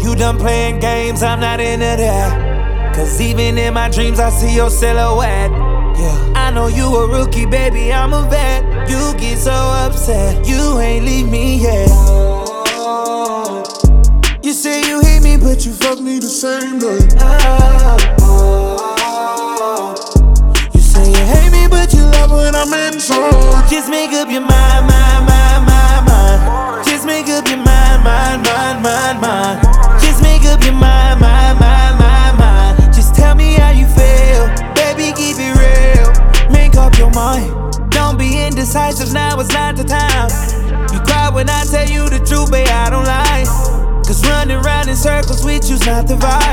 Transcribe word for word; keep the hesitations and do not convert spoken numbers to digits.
you done playing games, I'm not into that. Cause even in my dreams, I see your silhouette. Yeah, I know you a rookie, baby, I'm a vet. You get so upset, you ain't leave me yet. You say you hate me, but you fuck me the same night. You say you hate me, but you love when I'm inside. Just make up your mind, mind, mind, mind, mind. Just make up your mind, mind, mind, mind, mind. Just make up your mind, mind, mind, mind, mind. Just tell me how you feel, baby, keep it real. Make up your mind. Don't be indecisive, now it's not the time. You cry when I tell you the truth, babe, I don't lie. Cause running round in circles with you's not the vibe.